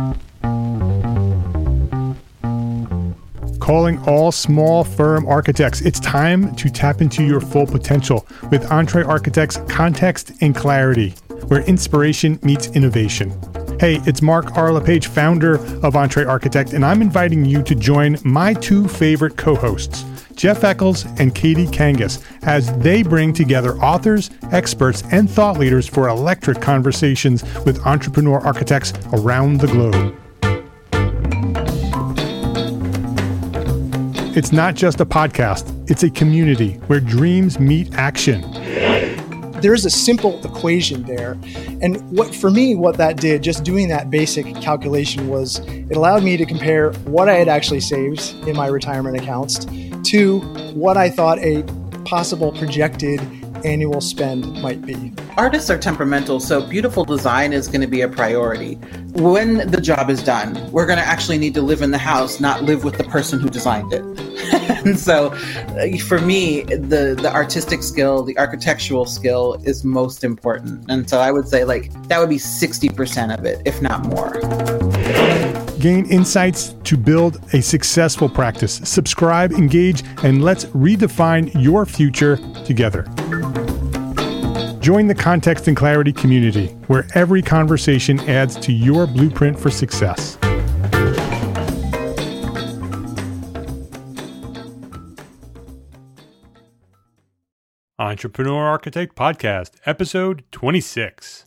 Calling all small firm architects. It's time to tap into your full potential with Entre Architects Context and Clarity, where inspiration meets innovation. Hey, it's Mark R. LePage, founder of Entre Architect, and I'm inviting you to join my two favorite co-hosts, Jeff Eccles and Katie Kangas, as they bring together authors, experts, and thought leaders for electric conversations with entrepreneur architects around the globe. It's not just a podcast, it's a community where dreams meet action. There's a simple equation there. And what that did, just doing that basic calculation, was it allowed me to compare what I had actually saved in my retirement accounts to what I thought a possible projected annual spend might be. Artists are temperamental, so beautiful design is going to be a priority. When the job is done, we're going to actually need to live in the house, not live with the person who designed it. And so for me, the artistic skill, the architectural skill is most important. And so I would say that would be 60% of it, if not more. Gain insights to build a successful practice. Subscribe, engage, and let's redefine your future together. Join the Context and Clarity community, where every conversation adds to your blueprint for success. Entrepreneur Architect Podcast, episode 26.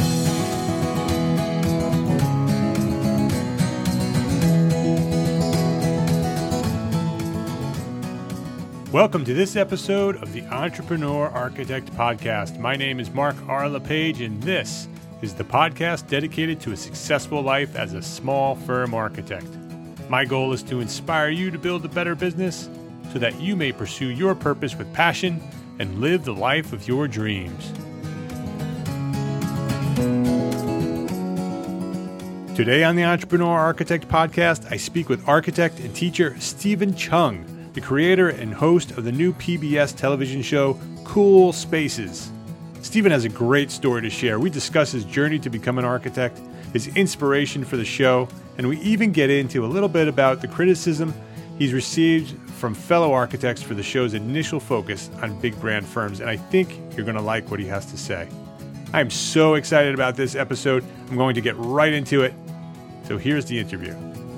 Welcome to this episode of the Entrepreneur Architect Podcast. My name is Mark R. LePage, and this is the podcast dedicated to a successful life as a small firm architect. My goal is to inspire you to build a better business so that you may pursue your purpose with passion and live the life of your dreams. Today on the Entrepreneur Architect Podcast, I speak with architect and teacher Stephen Chung, the creator and host of the new PBS television show, Cool Spaces. Stephen has a great story to share. We discuss his journey to become an architect, his inspiration for the show, and we even get into a little bit about the criticism he's received from fellow architects for the show's initial focus on big brand firms, and I think you're going to like what he has to say. I'm so excited about this episode. I'm going to get right into it. So here's the interview.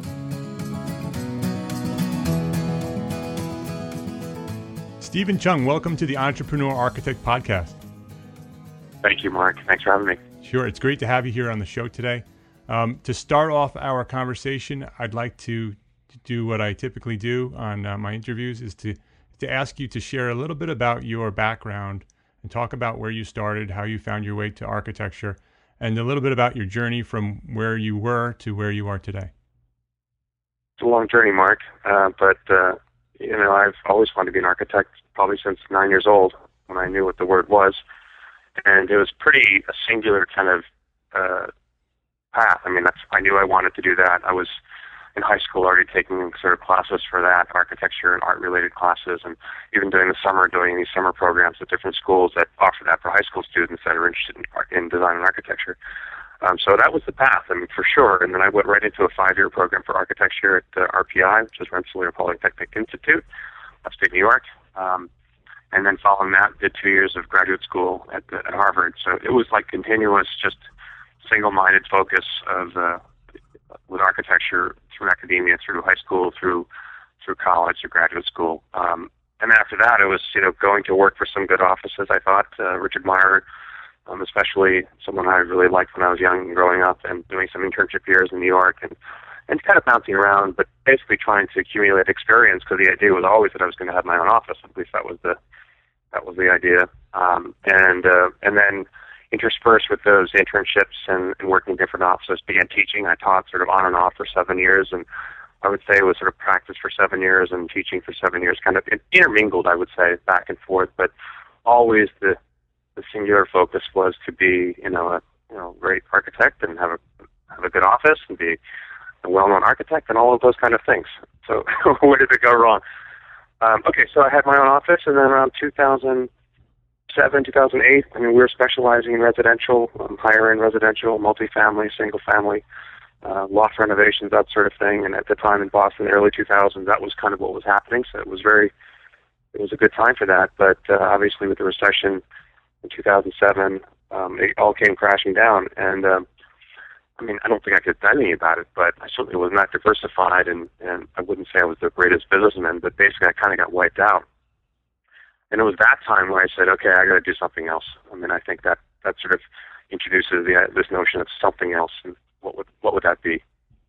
Stephen Chung, welcome to the Entrepreneur Architect Podcast. Thank you, Mark. Thanks for having me. Sure. It's great to have you here on the show today. To start off our conversation, I'd like to do what I typically do on my interviews, is to ask you to share a little bit about your background and talk about where you started, how you found your way to architecture, and a little bit about your journey from where you were to where you are today. It's a long journey, Mark, but I've always wanted to be an architect, probably since 9 years old, when I knew what the word was. And it was pretty a singular kind of path. I knew I wanted to do that. I was in high school already taking sort of classes for that, architecture and art-related classes, and even doing these summer programs at different schools that offer that for high school students that are interested in design and architecture. So that was the path, for sure. And then I went right into a 5-year program for architecture at RPI, which is Rensselaer Polytechnic Institute, upstate New York. And then following that, did 2 years of graduate school at Harvard. So it was like continuous, just single-minded focus with architecture through academia, through high school, through college, through graduate school. And after that, it was, going to work for some good offices, I thought. Richard Meyer, especially someone I really liked when I was young and growing up, and doing some internship years in New York and kind of bouncing around, but basically trying to accumulate experience, because the idea was always that I was going to have my own office. At least that was the idea. And then interspersed with those internships and working in different offices, began teaching. I taught sort of on and off for 7 years, and I would say it was sort of practice for 7 years and teaching for 7 years, kind of intermingled, I would say, back and forth, but always the singular focus was to be, a great architect and have a good office and be a well-known architect and all of those kind of things. So where did it go wrong? So I had my own office, and then around 2007, 2008, we were specializing in residential, higher-end residential, multifamily, single-family, loft renovations, that sort of thing. And at the time in Boston, in the early 2000s, that was kind of what was happening. So it was a good time for that. But obviously with the recession in 2007, it all came crashing down. And I mean, I don't think I could have done anything about it, but I certainly was not diversified, and I wouldn't say I was the greatest businessman, but basically I kind of got wiped out. And it was that time where I said, okay, I got to do something else. I mean, I think that sort of introduces this notion of something else, and what would that be?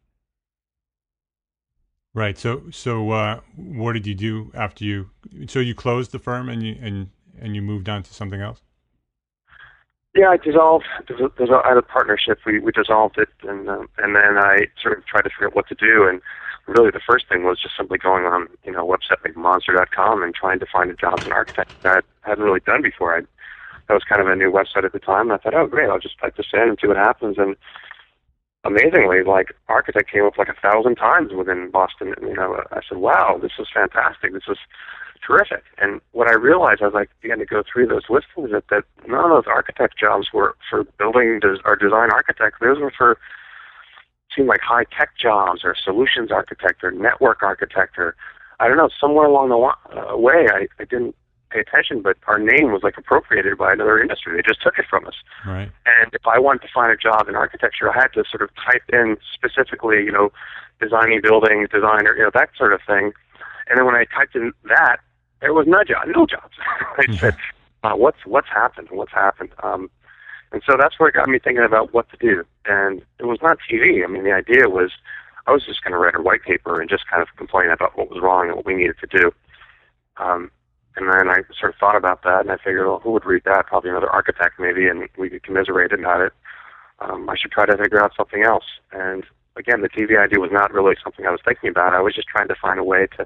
Right. So what did you do after you? So you closed the firm and you moved on to something else? Yeah, I dissolved. I had a partnership. We dissolved it, and then I sort of tried to figure out what to do. And really, the first thing was just simply going on, a website like Monster.com and trying to find a job as an architect that I hadn't really done before. That was kind of a new website at the time. And I thought, oh, great, I'll just type this in and see what happens. And amazingly, like, architect came up like 1,000 times within Boston. I said, wow, this is fantastic. This is terrific. And what I realized as I began to go through those listings is that none of those architect jobs were for building or design architects. Those were for, seemed like high-tech jobs or solutions architect or network architect or, I don't know, somewhere along the way I didn't pay attention, but our name was like appropriated by another industry. They just took it from us. Right. And if I wanted to find a job in architecture, I had to sort of type in specifically, designing buildings, designer, that sort of thing. And then when I typed in that, there was no jobs. I said, what's happened? And so that's where it got me thinking about what to do. And it was not TV. I mean, the idea was I was just going to write a white paper and just kind of complain about what was wrong and what we needed to do. And then I sort of thought about that, and I figured, well, who would read that? Probably another architect, maybe, and we could commiserate about it. I should try to figure out something else. And again, the TV idea was not really something I was thinking about. I was just trying to find a way to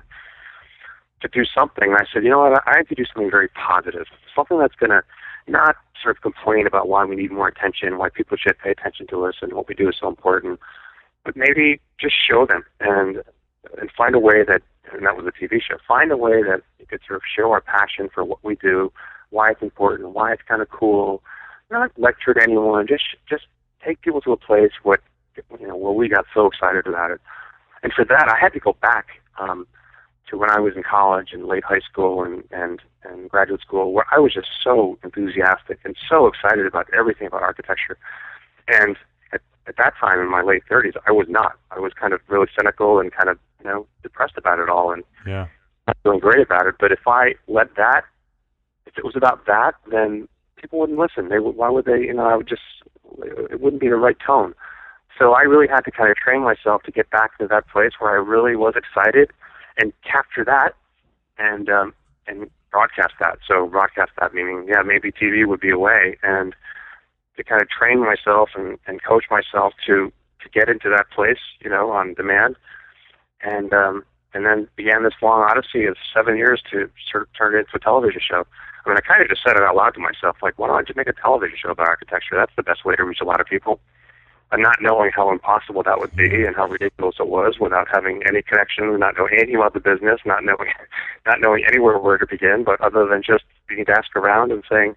do something. And I said, you know what, I have to do something very positive, something that's going to not sort of complain about why we need more attention, why people should pay attention to us, and what we do is so important, but maybe just show them and find a way that, and that was a TV show, find a way that you could sort of show our passion for what we do, why it's important, why it's kind of cool, not lecture to anyone, just take people to a place where we got so excited about it. And for that, I had to go back to when I was in college and late high school and graduate school, where I was just so enthusiastic and so excited about everything about architecture. And at that time, in my late 30s, I was not. I was kind of really cynical and kind of, depressed about it all and not feeling great about it. But if it was about that, then people wouldn't listen. Why would they, it wouldn't be the right tone. So I really had to kind of train myself to get back to that place where I really was excited and capture that and broadcast that. So broadcast that meaning, maybe TV would be a way, and to kind of train myself and coach myself to get into that place, on demand. And then began this long odyssey of 7 years to sort of turn it into a television show. I mean, I kind of just said it out loud to myself, like, why don't I just make a television show about architecture? That's the best way to reach a lot of people. And not knowing how impossible that would be and how ridiculous it was without having any connection, not knowing anything about the business, not knowing anywhere where to begin, but other than just being asked around and saying,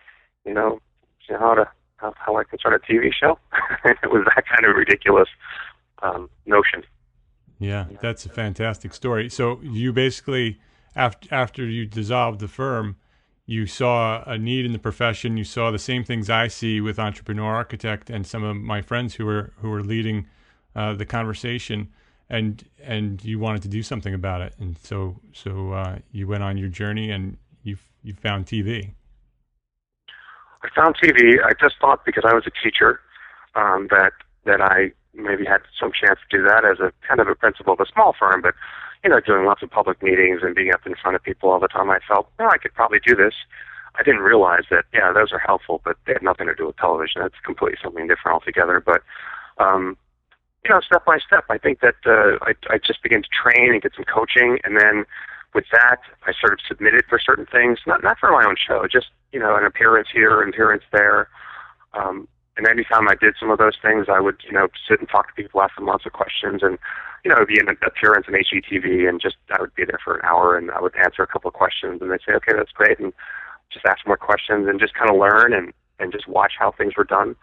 how I can start a TV show. It was that kind of ridiculous notion. Yeah, that's a fantastic story. So you basically, after you dissolved the firm, you saw a need in the profession. You saw the same things I see with Entrepreneur Architect and some of my friends who were leading the conversation, and you wanted to do something about it. And so you went on your journey, and you found TV. I found TV. I just thought, because I was a teacher, that I maybe had some chance to do that as a kind of a principal of a small firm, but doing lots of public meetings and being up in front of people all the time, I felt, I could probably do this. I didn't realize that, those are helpful, but they have nothing to do with television. That's completely something different altogether. But, step by step, I think that I just began to train and get some coaching, and then with that, I sort of submitted for certain things, not for my own show, just, an appearance here, an appearance there. And anytime I did some of those things, I would, sit and talk to people, ask them lots of questions, and, it'd be an appearance in HGTV, and I would be there for an hour, and I would answer a couple of questions, and they'd say, okay, that's great, and just ask more questions, and just kind of learn and just watch how things were done.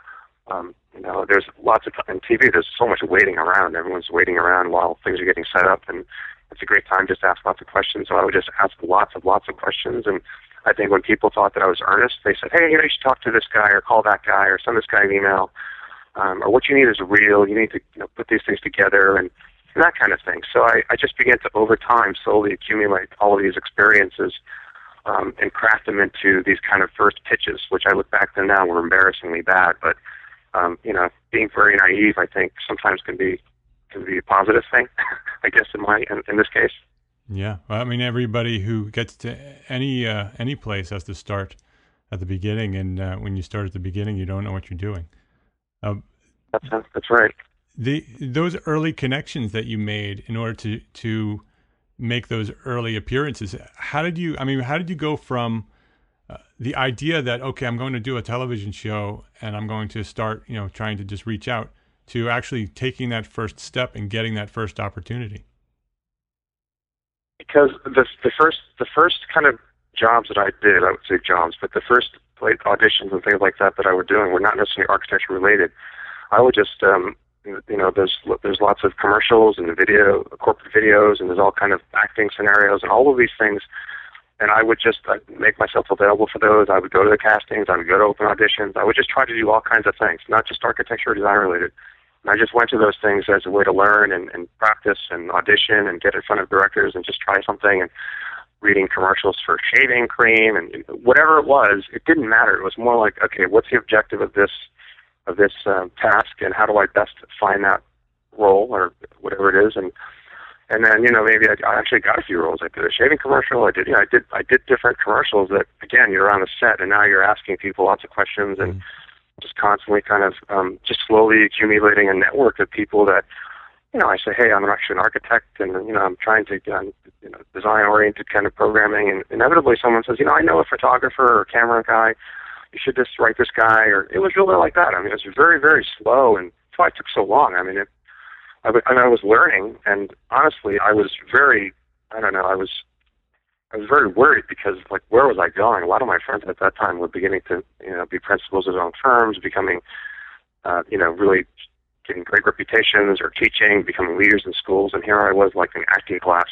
There's lots of on TV. There's so much waiting around. Everyone's waiting around while things are getting set up, and it's a great time just to ask lots of questions. So I would just ask lots of questions. And I think when people thought that I was earnest, they said, "Hey, you should talk to this guy, or call that guy, or send this guy an email, or what you need is real. You need to put these things together and that kind of thing." So I just began to, over time, slowly accumulate all of these experiences and craft them into these kind of first pitches, which I look back to now were embarrassingly bad. But being very naive, I think, sometimes can be a positive thing. I guess in this case. Yeah, well, I mean, everybody who gets to any place has to start at the beginning, and when you start at the beginning, you don't know what you're doing. That's right. Those early connections that you made in order to make those early appearances, how did you go from the idea that, okay, I'm going to do a television show and I'm going to start, trying to just reach out, to actually taking that first step and getting that first opportunity? Because the first kind of jobs that I did, I would say jobs, but the first auditions and things like that I were doing were not necessarily architecture related. I would just, there's lots of commercials and corporate videos, and there's all kind of acting scenarios and all of these things. And I would just make myself available for those. I would go to the castings. I would go to open auditions. I would just try to do all kinds of things, not just architecture or design related. And I just went to those things as a way to learn and practice and audition and get in front of directors and just try something. And reading commercials for shaving cream and whatever it was, it didn't matter. It was more like, okay, what's the objective of this task, and how do I best find that role or whatever it is, and then maybe I actually got a few roles. I did a shaving commercial. I did different commercials that, again, you're on the set and now you're asking people lots of questions and just constantly kind of just slowly accumulating a network of people that I say, hey, I'm actually an architect, and I'm trying to design oriented kind of programming, and inevitably someone says, I know a photographer or a camera guy. You should just write this guy, or it was really like that. I mean, it was very, very slow, and that's why it took so long. I mean, I was learning, and honestly, I was very worried because, like, where was I going? A lot of my friends at that time were beginning to, be principals of their own firms, becoming, really getting great reputations or teaching, becoming leaders in schools, and here I was, like, in acting class,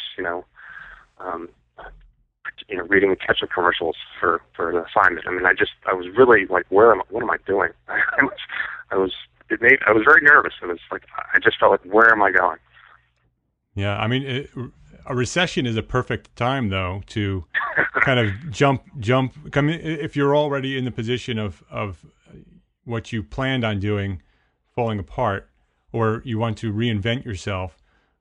reading ketchup commercials for an assignment. I mean, I was really like, what am I doing? I was very nervous. It was like, I just felt like, where am I going? Yeah. I mean, a recession is a perfect time though, to kind of jump. I mean, if you're already in the position of what you planned on doing falling apart, or you want to reinvent yourself,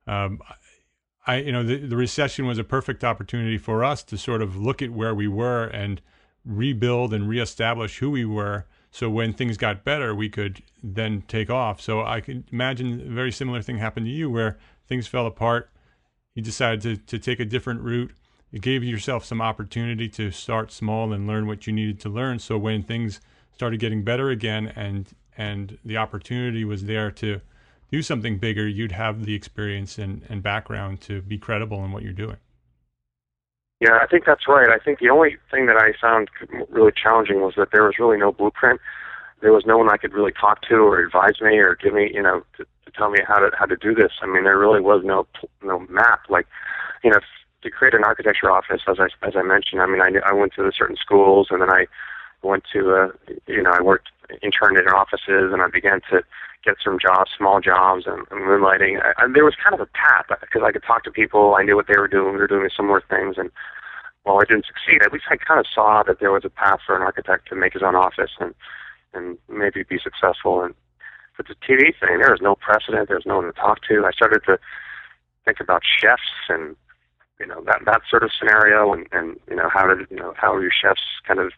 the recession was a perfect opportunity for us to sort of look at where we were and rebuild and reestablish who we were. So when things got better, we could then take off. So I can imagine a very similar thing happened to you, where things fell apart. You decided to take a different route. It gave yourself some opportunity to start small and learn what you needed to learn. So when things started getting better again, and the opportunity was there to do something bigger, you'd have the experience and background to be credible in what you're doing. Yeah, I think that's right. I think the only thing that I found really challenging was that there was really no blueprint. There was no one I could really talk to or advise me or give me, to tell me how to do this. I mean, there really was no map. Like, to create an architecture office, as I mentioned, I mean, I went to certain schools, and then I went to, I interned in offices, and I began to get some jobs, small jobs, and moonlighting. And there was kind of a path, because I could talk to people. I knew what they were doing. We were doing similar things. And while I didn't succeed, at least I kind of saw that there was a path for an architect to make his own office and maybe be successful. And for the TV thing, there was no precedent. There was no one to talk to. I started to think about chefs and, that sort of scenario, and how your chefs kind of,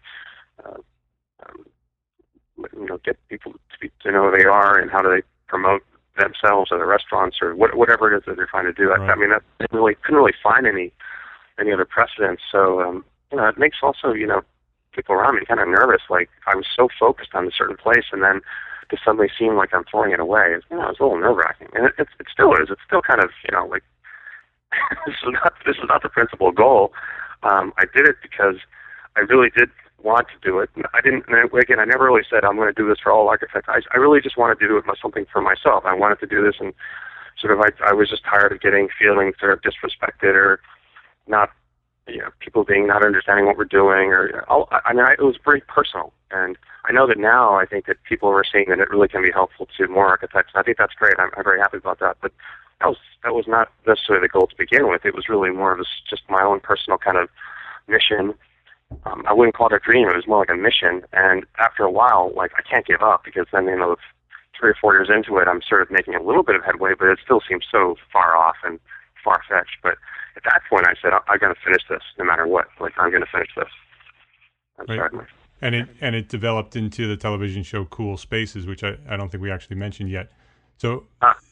get people to know who they are, and how do they promote themselves or the restaurants or whatever it is that they're trying to do. Right. I mean, I couldn't really find any other precedents. So, it makes also, people around me kind of nervous. Like, I was so focused on a certain place, and then to suddenly seem like I'm throwing it away. It's a little nerve-wracking. And it still is. It's still kind of, like, this is not the principal goal. I did it because I really did want to do it. I didn't. And again, I never really said I'm going to do this for all architects. I really just wanted to do it something for myself. I wanted to do this, and sort of I was just tired of getting feeling sort of disrespected or not, people being not understanding what we're doing. It was very personal, and I know that now. I think that people are seeing that it really can be helpful to more architects. And I think that's great. I'm very happy about that. But that was not necessarily the goal to begin with. It was really more of just my own personal kind of mission. I wouldn't call it a dream. It was more like a mission. And after a while, I can't give up, because then, 3 or 4 years into it, I'm sort of making a little bit of headway, but it still seems so far off and far-fetched. But at that point, I said, I'm going to finish this no matter what. I'm going to finish this. Right. And it developed into the television show Cool Spaces, which I don't think we actually mentioned yet. So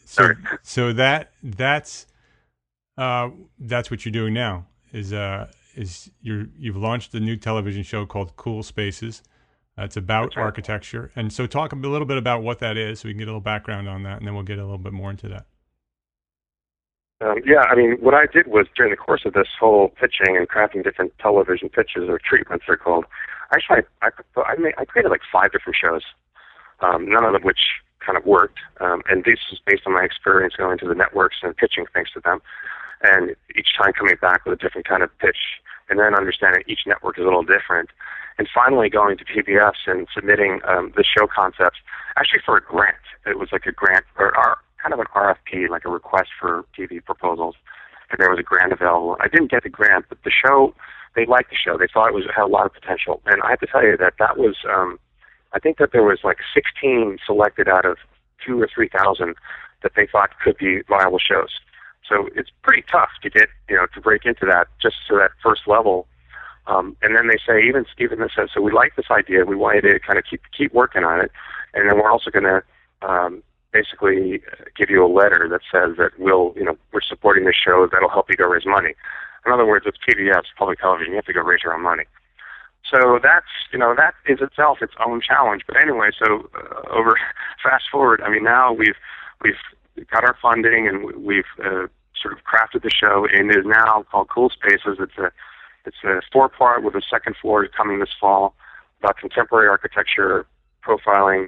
that's what you're doing now. You've launched a new television show called Cool Spaces. It's about architecture. And so talk a little bit about what that is, so we can get a little background on that, and then we'll get a little bit more into that. What I did was, during the course of this whole pitching and crafting different television pitches, or treatments they're called, actually I created 5 different shows, none of them which kind of worked. And this is based on my experience going to the networks and pitching things to them, and each time coming back with a different kind of pitch, and then understanding each network is a little different. And finally going to PBS and submitting the show concepts, actually for a grant. It was like a grant, or kind of an RFP, like a request for TV proposals. And there was a grant available. I didn't get the grant, but the show, they liked the show. They thought it had a lot of potential. And I have to tell you that was, I think that there was 16 selected out of 2,000 or 3,000 that they thought could be viable shows. So it's pretty tough to get, to break into that, just to that first level. And then they say, even Stephen says, so we like this idea. We want you to kind of keep working on it. And then we're also going to basically give you a letter that says that we're supporting this show that'll help you go raise money. In other words, it's PBS, public television. You have to go raise your own money. So that is itself its own challenge. But anyway, so fast forward. Now we've got our funding, and we've sort of crafted the show, and it is now called Cool Spaces. It's a 4-part with a second floor coming this fall, about contemporary architecture, profiling,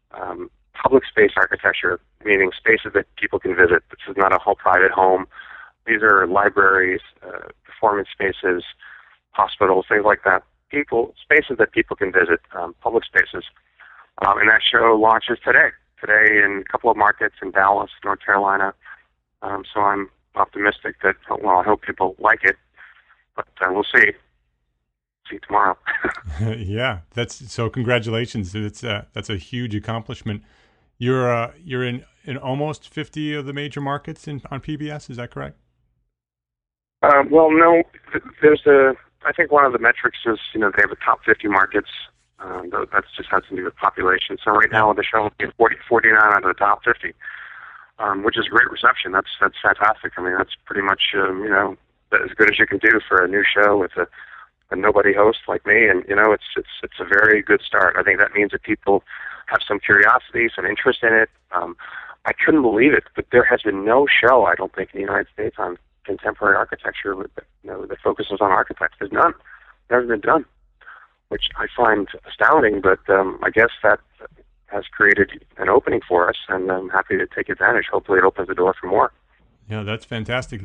public space architecture, meaning spaces that people can visit. This is not a whole private home. These are libraries, performance spaces, hospitals, things like that. Spaces that people can visit, public spaces. And that show launches today in a couple of markets in Dallas, North Carolina. So I'm optimistic that, I hope people like it. But we'll see. See tomorrow. Yeah, so congratulations. That's a huge accomplishment. You're in almost 50 of the major markets on PBS. Is that correct? Well, no. I think one of the metrics is they have the top 50 markets. That just has to do with population. So right now the show is 49 out of the top 50, which is great reception. That's fantastic. That's pretty much as good as you can do for a new show with a nobody host like me, and it's a very good start. I think that means that people have some curiosity, some interest in it. I couldn't believe it, but there has been no show, I don't think, in the United States on contemporary architecture that focuses on architects. There's none. Never been done, which I find astounding. But I guess that has created an opening for us, and I'm happy to take advantage. Hopefully, it opens the door for more. Yeah, that's fantastic.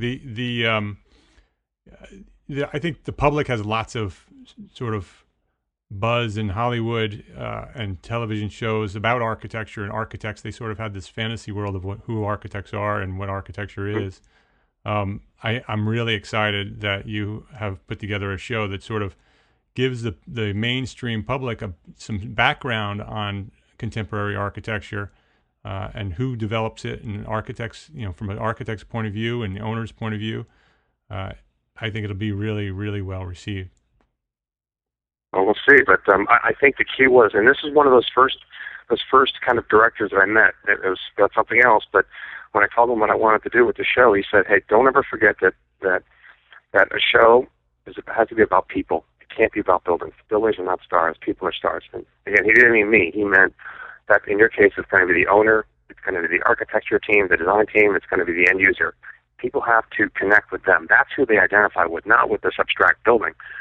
I think the public has lots of sort of buzz in Hollywood and television shows about architecture and architects. They sort of had this fantasy world of who architects are and what architecture is. I'm really excited that you have put together a show that sort of gives the mainstream public some background on contemporary architecture and who develops it, and architects, from an architect's point of view and the owner's point of view. I think it'll be really, really well received. Well, we'll see. But I think the key was, and this is one of those first kind of directors that I met. It was about something else, but when I told him what I wanted to do with the show, he said, "Hey, don't ever forget that a show has to be about people. It can't be about buildings. Buildings are not stars. People are stars." And again, he didn't mean me. He meant that in your case, it's going to be the owner, it's going to be the architecture team, the design team, it's going to be the end user. People have to connect with them. That's who they identify with, not with this abstract building.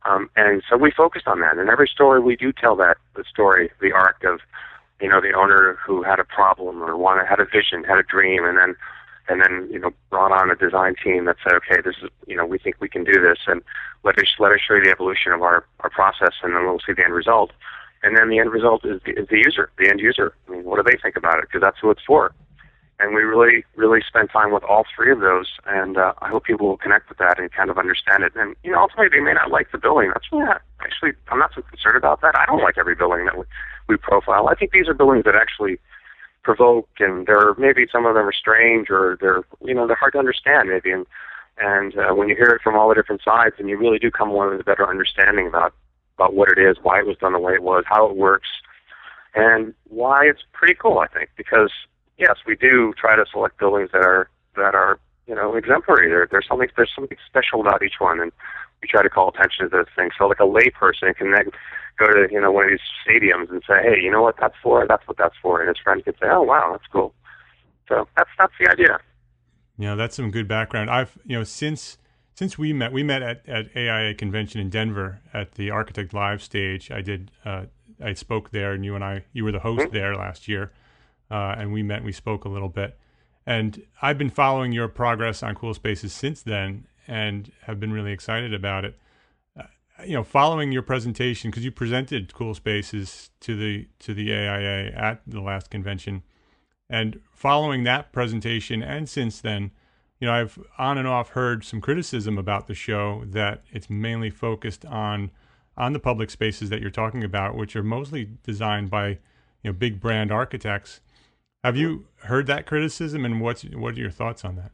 And so we focused on that. In every story, we do tell the story, the arc of, the owner who had a problem or had a vision, had a dream, and then brought on a design team that said, okay, this is, we think we can do this, and let us show you the evolution of our process, and then we'll see the end result. And then the end result is the user, the end user. I mean, what do they think about it? Because that's who it's for. And we really, really spend time with all three of those, and I hope people will connect with that and kind of understand it. And, ultimately they may not like the building. That's really not, actually, I'm not so concerned about that. I don't like every building that we profile. I think these are buildings that actually provoke, and maybe some of them are strange, or they're hard to understand maybe. And when you hear it from all the different sides, and you really do come away with a better understanding about what it is, why it was done the way it was, how it works, and why it's pretty cool, I think, because yes, we do try to select buildings that are exemplary. There's something special about each one, and we try to call attention to those things. So like a lay person can then go to one of these stadiums and say, hey, you know what that's for? That's what that's for, and his friend could say, oh wow, that's cool. So that's the idea. Yeah, that's some good background. I've since we met at AIA convention in Denver at the Architect Live stage. I spoke there, and you were the host there last year. And we met and we spoke a little bit. And I've been following your progress on Cool Spaces since then and have been really excited about it. Following your presentation, because you presented Cool Spaces to the AIA at the last convention, and following that presentation and since then, I've on and off heard some criticism about the show that it's mainly focused on the public spaces that you're talking about, which are mostly designed by big brand architects. Have you heard that criticism, and what are your thoughts on that?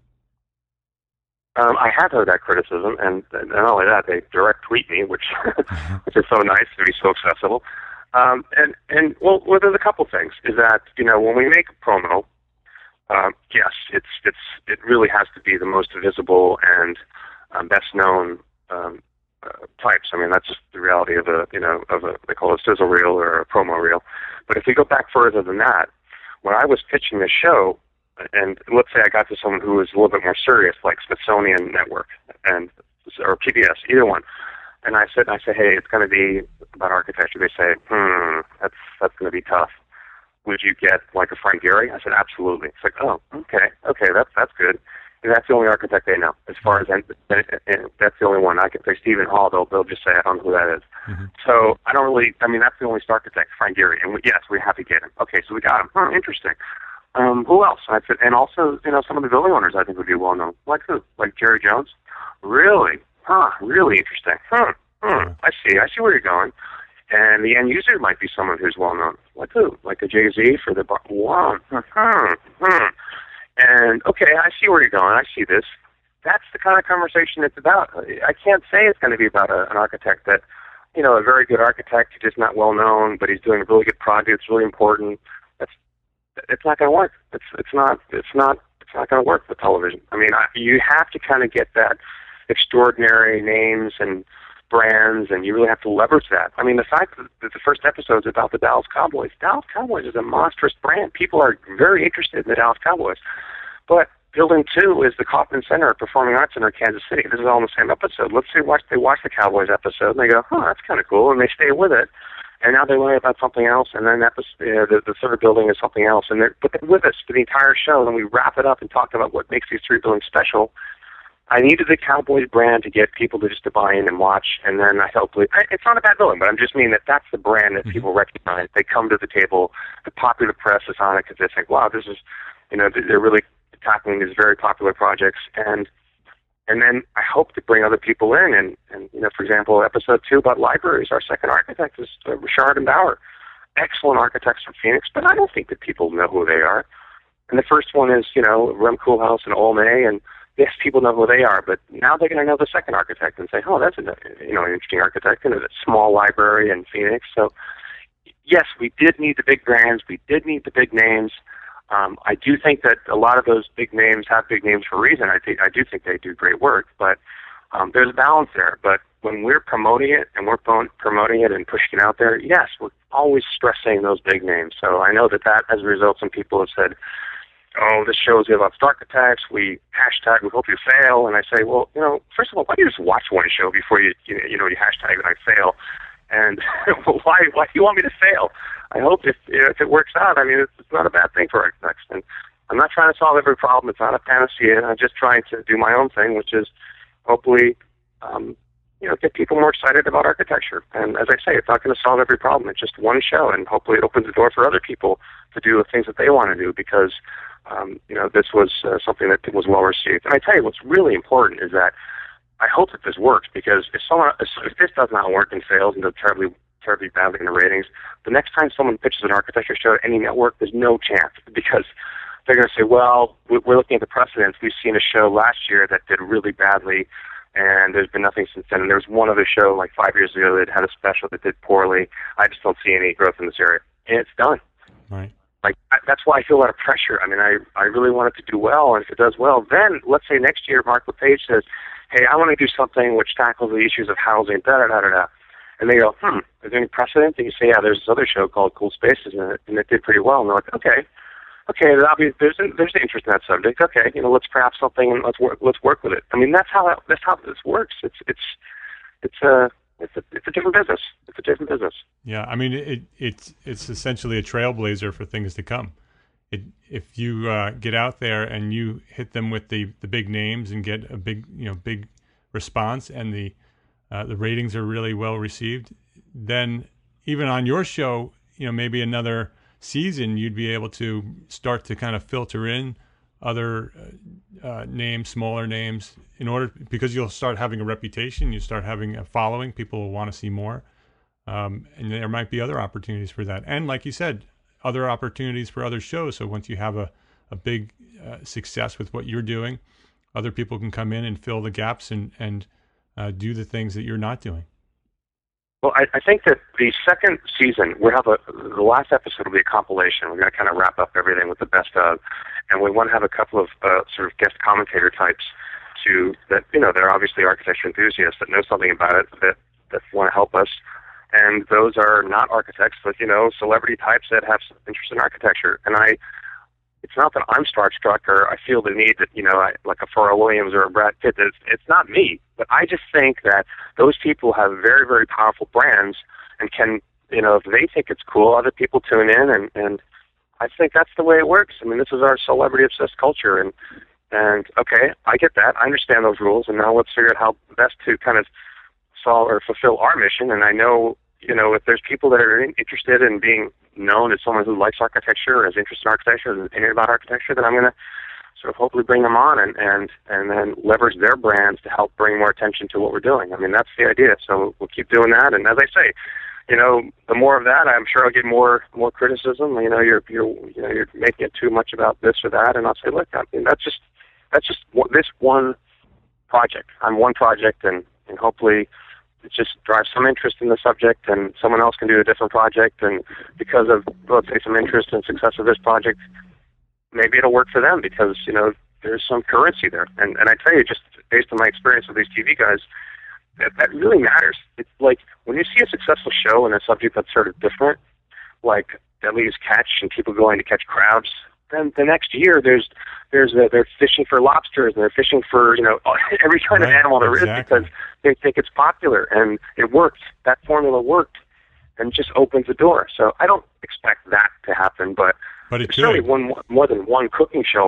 I have heard that criticism, and not only that, they direct tweet me, which which is so nice to be so accessible. Well, there's a couple things. Is that when we make a promo, yes, it really has to be the most visible and best known types. I mean, that's just the reality of they call it a sizzle reel or a promo reel. But if we go back further than that, when I was pitching this show, and let's say I got to someone who was a little bit more serious, like Smithsonian Network or PBS, either one, and I said, hey, it's going to be about architecture. They say, that's going to be tough. Would you get like a Frank Gehry? I said, absolutely. It's like, oh, okay, that's good. And that's the only architect they know. As far as and that's the only one. I can say Stephen Hall. They'll just say I don't know who that is. Mm-hmm. So I don't really. I mean, that's the only architect, Frank Gehry. And yes, we have to get him. Okay, so we got him. Interesting. Who else? I said, and also some of the building owners I think would be well known. Like who? Like Jerry Jones. Really? Really interesting. I see where you're going. And the end user might be someone who's well known. Like who? Like a Jay-Z for the bar. Wow. And, okay, I see where you're going. I see this. That's the kind of conversation it's about. I can't say it's going to be about an architect that, a very good architect who's just not well known, but he's doing a really good project. It's really important. It's not going to work. It's not going to work with television. I mean, you have to kind of get that extraordinary names and brands, and you really have to leverage that. I mean, the fact that the first episode is about the Dallas Cowboys. Dallas Cowboys is a monstrous brand. People are very interested in the Dallas Cowboys. But Building 2 is the Kauffman Center, Performing Arts Center, Kansas City. This is all in the same episode. Let's say they watch the Cowboys episode, and they go, that's kind of cool, and they stay with it. And now they learn about something else, and then the third building is something else. But they're with us for the entire show, and we wrap it up and talk about what makes these three buildings special. I needed the Cowboys brand to get people to buy in and watch, and then it's not a bad building, but I'm just meaning that's the brand that people recognize. They come to the table, the popular press is on it because they think, wow, this is, they're really tackling these very popular projects, and then I hope to bring other people in, and for example, episode 2 about libraries, our second architect is Richard and Bauer, excellent architects from Phoenix, but I don't think that people know who they are. And the first one is, Rem Koolhaas and Olney, and yes, people know who they are, but now they're going to know the second architect and say, oh, that's an interesting architect in a small library in Phoenix. So, yes, we did need the big brands. We did need the big names. I do think that a lot of those big names have big names for a reason. I do think they do great work, but there's a balance there. But when we're promoting it and promoting it and pushing it out there, yes, we're always stressing those big names. So I know that as a result, some people have said, oh, this show is about architects. We hope you fail. And I say, well, first of all, why don't you just watch one show before you hashtag and I fail? And why do you want me to fail? I hope if it works out, I mean, it's not a bad thing for architects. And I'm not trying to solve every problem. It's not a panacea. I'm just trying to do my own thing, which is hopefully, get people more excited about architecture. And as I say, it's not going to solve every problem. It's just one show, and hopefully it opens the door for other people to do the things that they want to do because, this was something that was well received. And I tell you, what's really important is that I hope that this works because if this does not work and fails and does terribly badly in the ratings, the next time someone pitches an architecture show to any network, there's no chance because they're going to say, well, we're looking at the precedents. We've seen a show last year that did really badly, and there's been nothing since then. And there was one other show like 5 years ago that had a special that did poorly. I just don't see any growth in this area. And it's done. Right. That's why I feel a lot of pressure. I mean, I really want it to do well, and if it does well, then let's say next year Mark LePage says, hey, I want to do something which tackles the issues of housing, da-da-da-da-da. And they go, is there any precedent? And you say, yeah, there's this other show called Cool Spaces, and it did pretty well. And they're like, okay, there's the interest in that subject. Okay, let's craft something and let's work with it. I mean, that's how this works. It's a different business. It's a different business. Yeah, I mean, it's essentially a trailblazer for things to come. If you get out there and you hit them with the big names and get a big response, and the ratings are really well received, then even on your show, maybe another season, you'd be able to start to kind of filter in other names, smaller names, because you'll start having a reputation, you start having a following, people will want to see more, and there might be other opportunities for that. And like you said, other opportunities for other shows. So once you have a big success with what you're doing, other people can come in and fill the gaps and do the things that you're not doing. Well, I think that the second season, the last episode will be a compilation. We're going to kind of wrap up everything with the best of, and we want to have a couple of sort of guest commentator types they're obviously architecture enthusiasts that know something about it that want to help us. And those are not architects, but, celebrity types that have some interest in architecture. And it's not that I'm starstruck or I feel the need that, like a Pharrell Williams or a Brad Pitt. It's not me. But I just think that those people have very, very powerful brands and can, if they think it's cool, other people tune in. And I think that's the way it works. I mean, this is our celebrity-obsessed culture. And okay, I get that. I understand those rules. And now let's figure out how best to kind of solve or fulfill our mission. And I know, if there's people that are interested in being known as someone who likes architecture or has interest in architecture, has an opinion about architecture, then I'm going to sort of hopefully bring them on and then leverage their brands to help bring more attention to what we're doing. I mean, that's the idea. So we'll keep doing that. And as I say, the more of that, I'm sure I'll get more criticism. You're making it too much about this or that, and I'll say, look, I mean, that's just this one project. I'm one project, and hopefully it just drives some interest in the subject, and someone else can do a different project, and because of, let's say, some interest and success of this project, maybe it'll work for them because, there's some currency there. And I tell you, just based on my experience with these TV guys, that really matters. It's like when you see a successful show and a subject that's sort of different, like Deadliest Catch and people going to catch crabs, then the next year they're fishing for lobsters and they're fishing for every kind of animal there is because they think it's popular and it worked. That formula worked and just opens the door. So I don't expect that to happen, but there's certainly more than one cooking show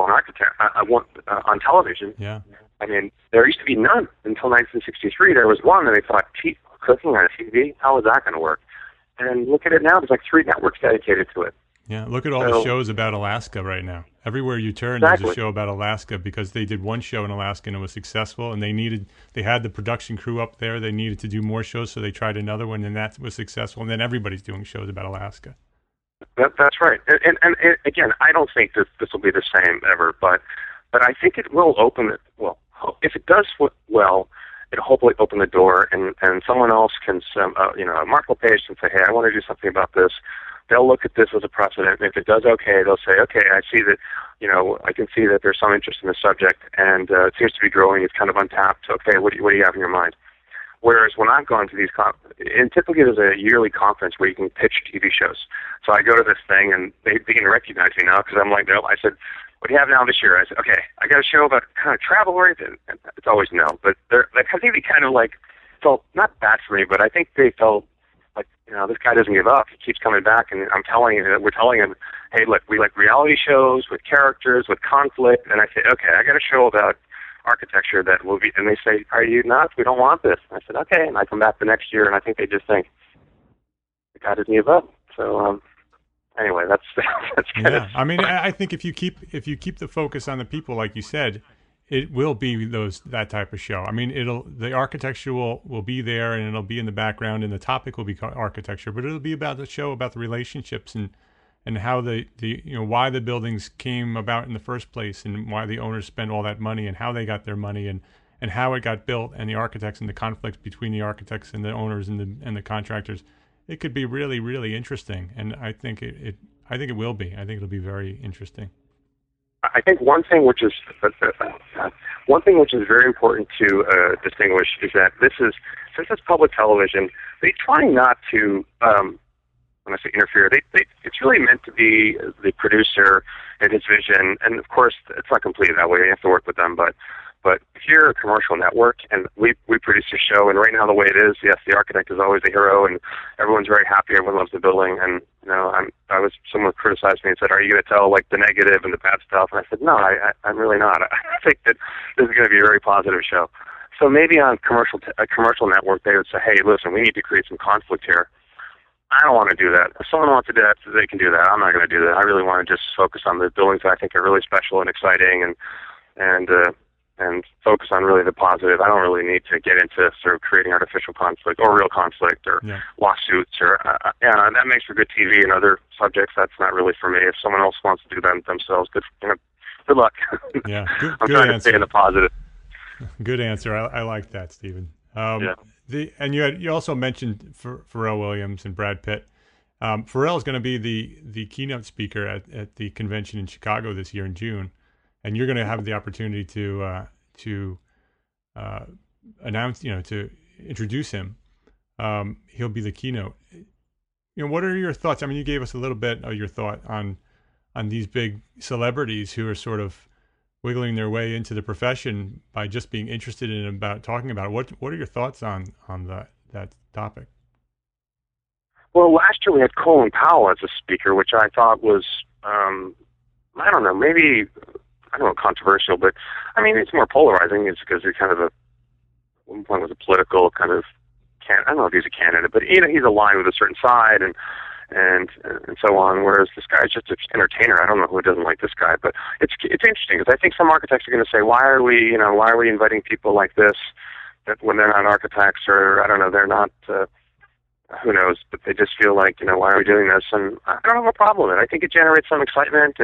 on television. Yeah. I mean, there used to be none until 1963. There was one, and they thought, cooking on TV? How is that going to work? And look at it now. There's like 3 networks dedicated to it. Yeah, look at all the shows about Alaska right now. Everywhere you turn, there's a show about Alaska because they did one show in Alaska and it was successful, and they had the production crew up there. They needed to do more shows, so they tried another one, and that was successful. And then everybody's doing shows about Alaska. That's right. And again, I don't think this will be the same ever, but I think it will open it. Well, if it does well, it'll hopefully open the door, and someone else can, Mark LePage can say, hey, I want to do something about this. They'll look at this as a precedent, and if it does okay, they'll say, okay, I see that, I can see that there's some interest in the subject, and it seems to be growing. It's kind of untapped. Okay, what do you have in your mind? Whereas when I've gone to these, and typically there's a yearly conference where you can pitch TV shows. So I go to this thing, and they begin to recognize me now because I'm like, no, I said, what do you have now this year? I said, okay, I got a show about kind of travel oriented. And it's always no, but I think they kind of like felt not bad for me, but I think they felt like, this guy doesn't give up. He keeps coming back, and we're telling him, hey, look, we like reality shows with characters, with conflict. And I say, okay, I got a show about architecture that will be, and they say, are you nuts? We don't want this. And I said, okay, and I come back the next year, and I think they just think the guy doesn't give up. So anyway, that's kind of. I mean, I think if you keep the focus on the people, like you said, it will be that type of show. I mean, the architecture will be there, and it'll be in the background, and the topic will be architecture, but it'll be about the show, about the relationships and how why the buildings came about in the first place, and why the owners spent all that money, and how they got their money, and how it got built, and the architects, and the conflicts between the architects and the owners and the contractors. It could be really, really interesting, and I think it will be. I think it'll be very interesting. I think one thing which is very important to distinguish is that since it's public television, they try not to, when I say interfere, it's really meant to be the producer and his vision, and of course it's not completely that way. You have to work with them, but if you're a commercial network and we produce a show, and right now the way it is, yes, the architect is always the hero, and everyone's very happy, everyone loves the building, and someone criticized me and said, are you going to tell like the negative and the bad stuff? And I said, no, I'm really not. I think that this is going to be a very positive show. So maybe on a commercial network, they would say, hey, listen, we need to create some conflict here. I don't want to do that. If someone wants to do that, they can do that. I'm not going to do that. I really want to just focus on the buildings that I think are really special and exciting, and focus on really the positive. I don't really need to get into sort of creating artificial conflict or real conflict or lawsuits or that makes for good TV and other subjects. That's not really for me. If someone else wants to do that themselves, good luck. Yeah, I'm trying to stay in the positive. Good answer. I like that, Stephen. And you also mentioned Pharrell Williams and Brad Pitt. Pharrell is going to be the keynote speaker at the convention in Chicago this year in June. And you're going to have the opportunity to announce, to introduce him. He'll be the keynote. What are your thoughts? I mean, you gave us a little bit of your thought on these big celebrities who are sort of wiggling their way into the profession by just being interested in talking about it. What are your thoughts on that topic? Well, last year we had Colin Powell as a speaker, which I thought was, I don't know, maybe. I don't know, controversial, but I mean, it's more polarizing. It's because he's kind of one point was a political kind of, I don't know if he's a candidate, but he's aligned with a certain side and so on. Whereas this guy is just an entertainer. I don't know who doesn't like this guy, but it's interesting because I think some architects are going to say, why are we inviting people like this that when they're not architects, or I don't know, they're not. Who knows? But they just feel like, why are we doing this? And I don't have a problem with it. I think it generates some excitement.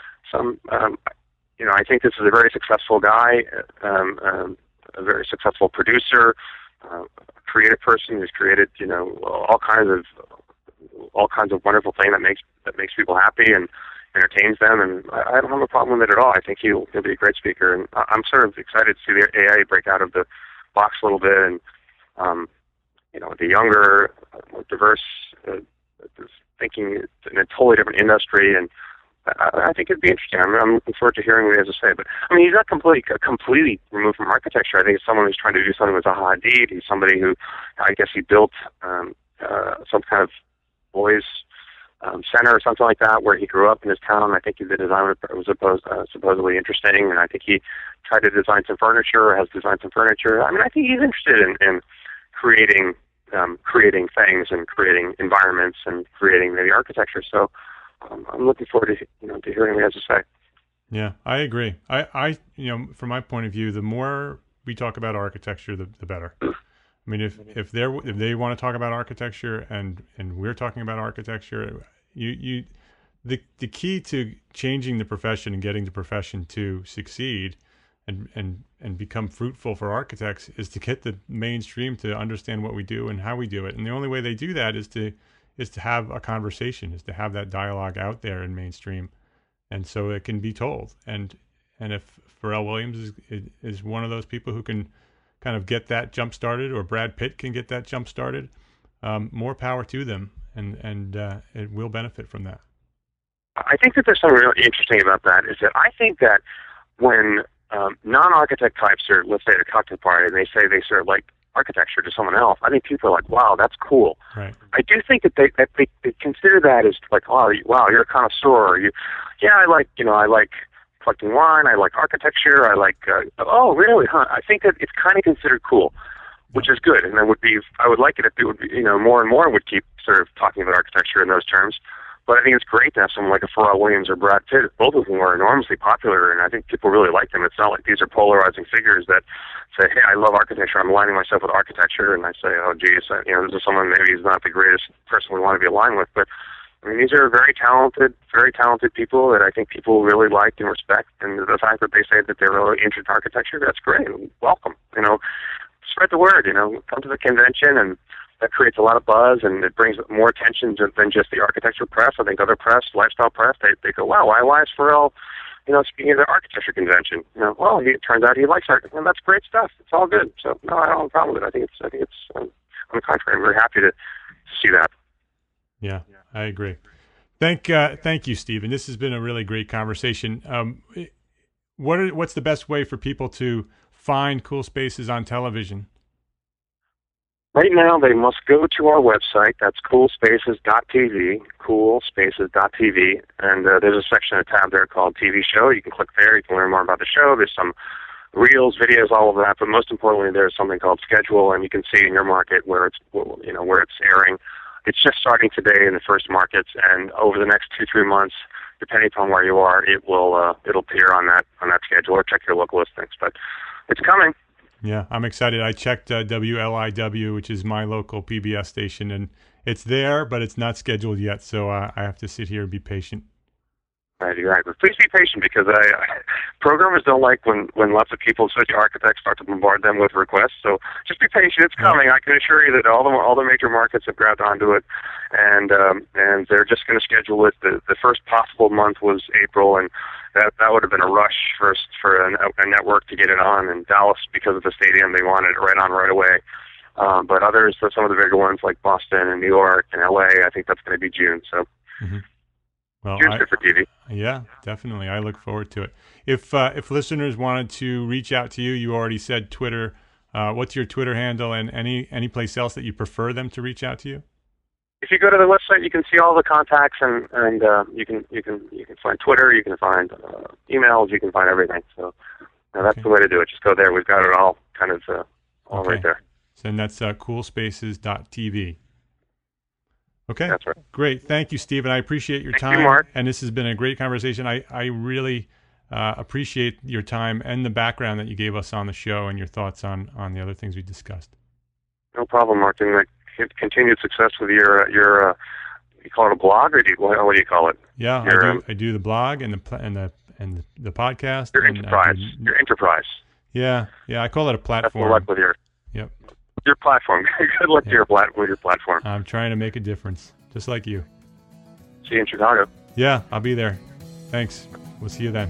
I think this is a very successful guy, a very successful producer, a creative person who's created, all kinds of wonderful things that makes people happy and entertains them. And I don't have a problem with it at all. I think he'll be a great speaker, and I'm sort of excited to see the AI break out of the box a little bit, and the younger, more diverse, thinking in a totally different industry, and I think it'd be interesting. I'm looking forward to hearing what he has to say. But I mean, he's not completely removed from architecture. I think he's someone who's trying to do something with Zaha Hadid. He's somebody who, I guess, he built some kind of boys' center or something like that where he grew up in his town. I think the design was supposedly interesting, and I think he tried to design some furniture or has designed some furniture. I mean, I think he's interested in creating things and creating environments and creating maybe architecture. So. I'm looking forward to hearing what he has to say. Yeah, I agree. I from my point of view, the more we talk about architecture, the better. I mean, if they want to talk about architecture and we're talking about architecture, the key to changing the profession and getting the profession to succeed and become fruitful for architects is to get the mainstream to understand what we do and how we do it. And the only way they do that is to have a conversation, is to have that dialogue out there in mainstream, and so it can be told. And if Pharrell Williams is one of those people who can kind of get that jump started, or Brad Pitt can get that jump started, more power to them, and it will benefit from that. I think that there's something really interesting about that, is that I think that when non-architect types are, let's say, at a cocktail party, and they say they sort of like architecture to someone else, I think people are like, wow, that's cool. Right. I do think that they consider that as like, oh, wow, you're a connoisseur. I like collecting wine, I like architecture, I like, oh, really, huh? I think that it's kind of considered cool, which is good. And I would like it if it would be, more and more would keep sort of talking about architecture in those terms. But I think it's great to have someone like a Pharrell Williams or Brad Pitt, both of whom are enormously popular, and I think people really like them. It's not like these are polarizing figures that say, hey, I love architecture, I'm aligning myself with architecture, and I say, oh, geez, this is someone maybe he's not the greatest person we want to be aligned with. But, I mean, these are very talented people that I think people really like and respect, and the fact that they say that they're really interested in architecture, that's great. Welcome. Spread the word, come to the convention, and that creates a lot of buzz, and it brings more attention than just the architecture press. I think other press, lifestyle press, they go, wow, why is Pharrell, speaking at the architecture convention? Well, it turns out he likes art, and that's great stuff. It's all good. So no, I don't have a problem with it. I think it's on the contrary, I'm very happy to see that. Yeah, I agree. Thank you, Stephen. This has been a really great conversation. What's the best way for people to find Cool Spaces on television? Right now, they must go to our website. That's coolspaces.tv, coolspaces.tv, and there's a tab there called TV Show. You can click there. You can learn more about the show. There's some reels, videos, all of that. But most importantly, there's something called Schedule, and you can see in your market where it's airing. It's just starting today in the first markets, and over the next 2-3 months, depending upon where you are, it'll appear on that schedule, or check your local listings. But it's coming. Yeah, I'm excited. I checked WLIW, which is my local PBS station, and it's there, but it's not scheduled yet, so I have to sit here and be patient. Right, exactly. Please be patient, because programmers don't like when lots of people, especially architects, start to bombard them with requests. So just be patient. It's coming. I can assure you that all the major markets have grabbed onto it, and they're just going to schedule it. The first possible month was April, and that would have been a rush for a network to get it on. In Dallas, because of the stadium, they wanted it right away. But others, some of the bigger ones like Boston and New York and LA, I think that's going to be June. So. Mm-hmm. Well, June's good for TV. Yeah, definitely. I look forward to it. If listeners wanted to reach out to you, you already said Twitter. What's your Twitter handle, and any place else that you prefer them to reach out to you? If you go to the website, you can see all the contacts, and you can find Twitter, you can find emails, you can find everything. So that's the way to do it. Just go there. We've got it all kind of all right there. So and that's coolspaces.tv. Okay, that's right. Great. Thank you, Stephen. I appreciate your time. Thank you, Mark. And this has been a great conversation. I really appreciate your time and the background that you gave us on the show and your thoughts on the other things we discussed. No problem, Mark. And continued success with your you call it a blog, or what do you call it? Yeah, I do the blog and the podcast. Your enterprise. Your enterprise. Yeah. I call it a platform. Good luck with your platform. Good luck to your platform. I'm trying to make a difference, just like you. See you in Chicago. Yeah, I'll be there. Thanks. We'll see you then.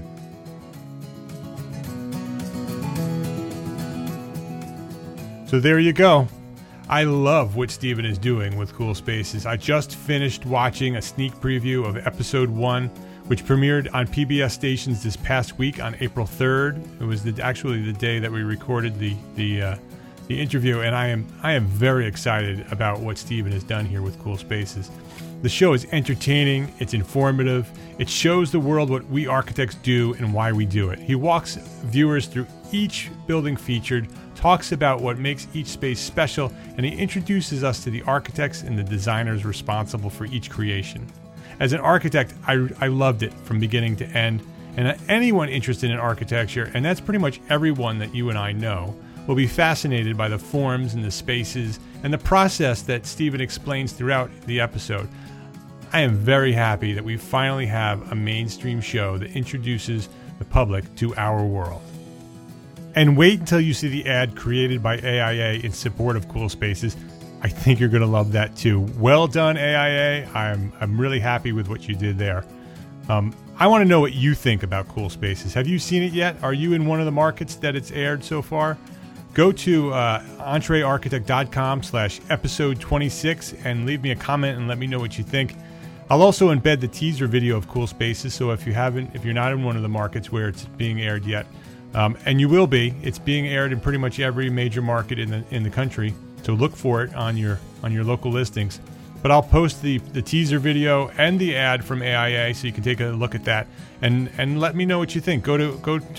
So there you go. I love what Stephen is doing with Cool Spaces. I just finished watching a sneak preview of episode 1, which premiered on PBS stations this past week on April 3rd. It was actually the day that we recorded the interview, and I am very excited about what Stephen has done here with Cool Spaces. The show is entertaining, it's informative, it shows the world what we architects do and why we do it. He walks viewers through each building featured, talks about what makes each space special, and he introduces us to the architects and the designers responsible for each creation. As an architect, I loved it from beginning to end, and anyone interested in architecture, and that's pretty much everyone that you and I know, will be fascinated by the forms and the spaces and the process that Stephen explains throughout the episode. I am very happy that we finally have a mainstream show that introduces the public to our world. And wait until you see the ad created by AIA in support of Cool Spaces. I think you're going to love that too. Well done, AIA. I'm really happy with what you did there. I want to know what you think about Cool Spaces. Have you seen it yet? Are you in one of the markets that it's aired so far? Go to entrearchitect.com/episode 26 and leave me a comment and let me know what you think. I'll also embed the teaser video of Cool Spaces. So if you're not in one of the markets where it's being aired yet, and you will be, it's being aired in pretty much every major market in the country. So look for it on your local listings. But I'll post the teaser video and the ad from AIA, so you can take a look at that and let me know what you think. Go to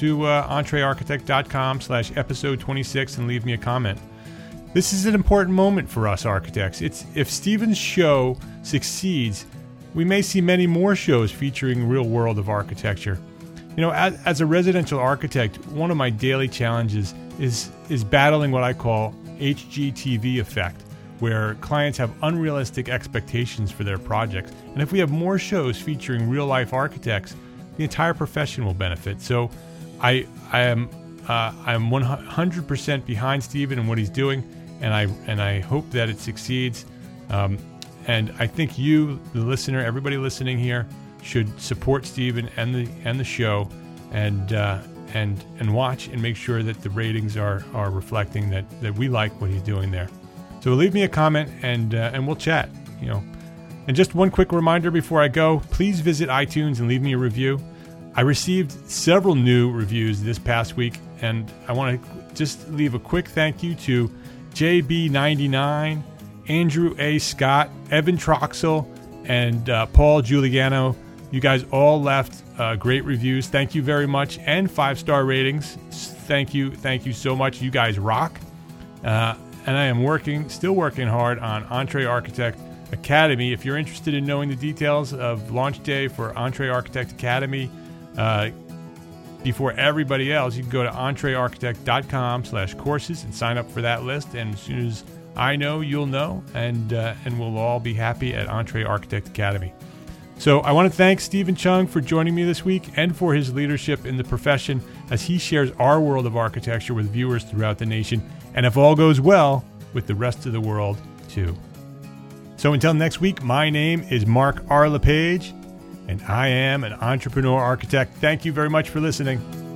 entrearchitect.com/episode 26 and leave me a comment. This is an important moment for us architects. If Stephen's show succeeds, we may see many more shows featuring real world of architecture. As a residential architect, one of my daily challenges is battling what I call HGTV effect, where clients have unrealistic expectations for their projects. And if we have more shows featuring real-life architects, the entire profession will benefit. So I am 100% behind Stephen and what he's doing, and I hope that it succeeds. And I think you, the listener, everybody listening here, should support Stephen and the show, and watch and make sure that the ratings are reflecting that we like what he's doing there. So leave me a comment and we'll chat. And just one quick reminder before I go: please visit iTunes and leave me a review. I received several new reviews this past week, and I want to just leave a quick thank you to JB99, Andrew A. Scott, Evan Troxel, and Paul Giuliano. You guys all left great reviews. Thank you very much, and 5-star ratings. Thank you so much. You guys rock. And I am still working hard on Entre Architect Academy. If you're interested in knowing the details of launch day for Entre Architect Academy before everybody else, you can go to entrearchitect.com/courses and sign up for that list. And as soon as I know, you'll know, and we'll all be happy at Entre Architect Academy. So I want to thank Stephen Chung for joining me this week and for his leadership in the profession as he shares our world of architecture with viewers throughout the nation, and if all goes well, with the rest of the world too. So until next week, my name is Mark R. LePage, and I am an entrepreneur architect. Thank you very much for listening.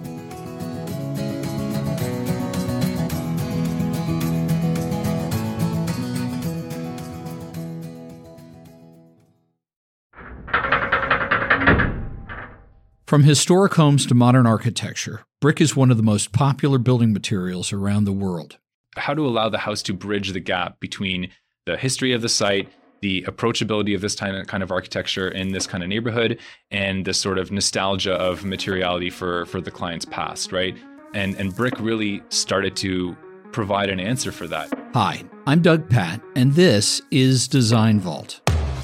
From historic homes to modern architecture, brick is one of the most popular building materials around the world. How to allow the house to bridge the gap between the history of the site, the approachability of this kind of architecture in this kind of neighborhood, and the sort of nostalgia of materiality for the client's past, right? And brick really started to provide an answer for that. Hi, I'm Doug Patt, and this is Design Vault.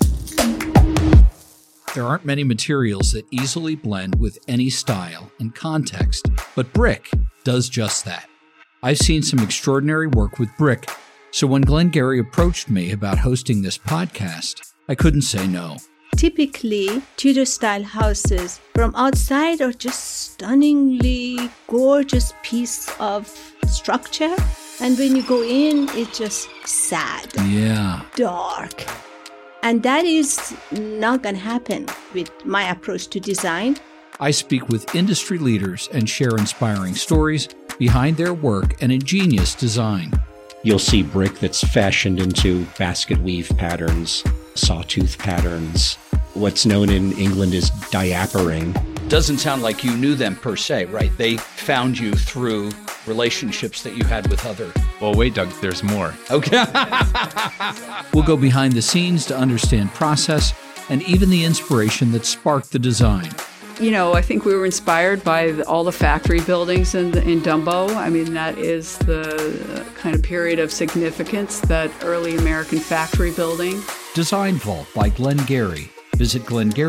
There aren't many materials that easily blend with any style and context, but brick does just that. I've seen some extraordinary work with brick, so when Glenn Gary approached me about hosting this podcast, I couldn't say no. Typically, Tudor-style houses from outside are just stunningly gorgeous piece of structure, and when you go in, it's just sad, dark. And that is not going to happen with my approach to design. I speak with industry leaders and share inspiring stories behind their work and ingenious design. You'll see brick that's fashioned into basket weave patterns, sawtooth patterns. What's known in England as diapering. Doesn't sound like you knew them per se, right? They found you through relationships that you had with other... Well, wait, Doug, there's more. Okay. We'll go behind the scenes to understand process and even the inspiration that sparked the design. I think we were inspired by all the factory buildings in Dumbo. I mean, that is the kind of period of significance, that early American factory building. Design Vault by Glenn Gary. Visit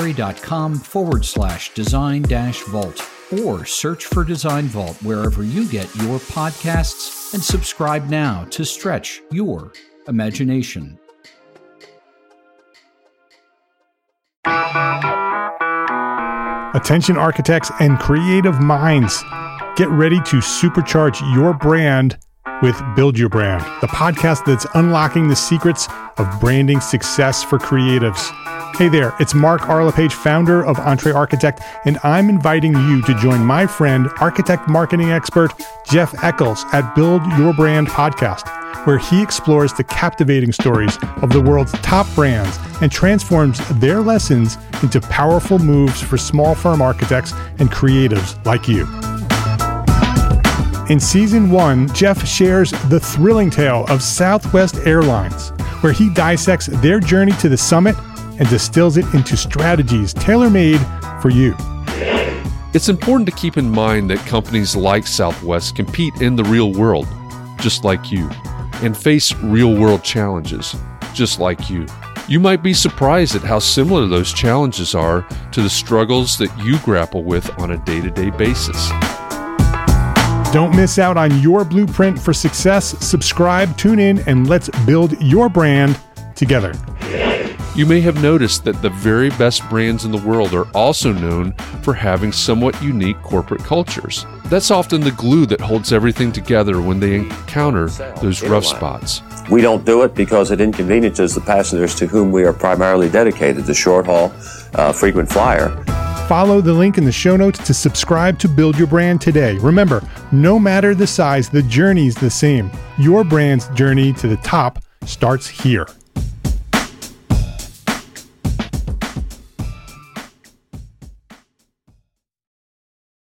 glengary.com/design-vault or search for Design Vault wherever you get your podcasts, and subscribe now to stretch your imagination. Attention architects and creative minds, get ready to supercharge your brand with Build Your Brand, the podcast that's unlocking the secrets of branding success for creatives. Hey there, it's Mark R. LePage, founder of Entre Architect, and I'm inviting you to join my friend, architect marketing expert Jeff Eccles at Build Your Brand podcast. where he explores the captivating stories of the world's top brands and transforms their lessons into powerful moves for small firm architects and creatives like you. In Season 1, Jeff shares the thrilling tale of Southwest Airlines, where he dissects their journey to the summit and distills it into strategies tailor-made for you. It's important to keep in mind that companies like Southwest compete in the real world, just like you, and face real-world challenges, just like you. You might be surprised at how similar those challenges are to the struggles that you grapple with on a day-to-day basis. Don't miss out on your blueprint for success. Subscribe, tune in, and let's build your brand together. You may have noticed that the very best brands in the world are also known for having somewhat unique corporate cultures. That's often the glue that holds everything together when they encounter those rough spots. We don't do it because it inconveniences the passengers to whom we are primarily dedicated, the short-haul, frequent flyer. Follow the link in the show notes to subscribe to Build Your Brand today. Remember, no matter the size, the journey's the same. Your brand's journey to the top starts here.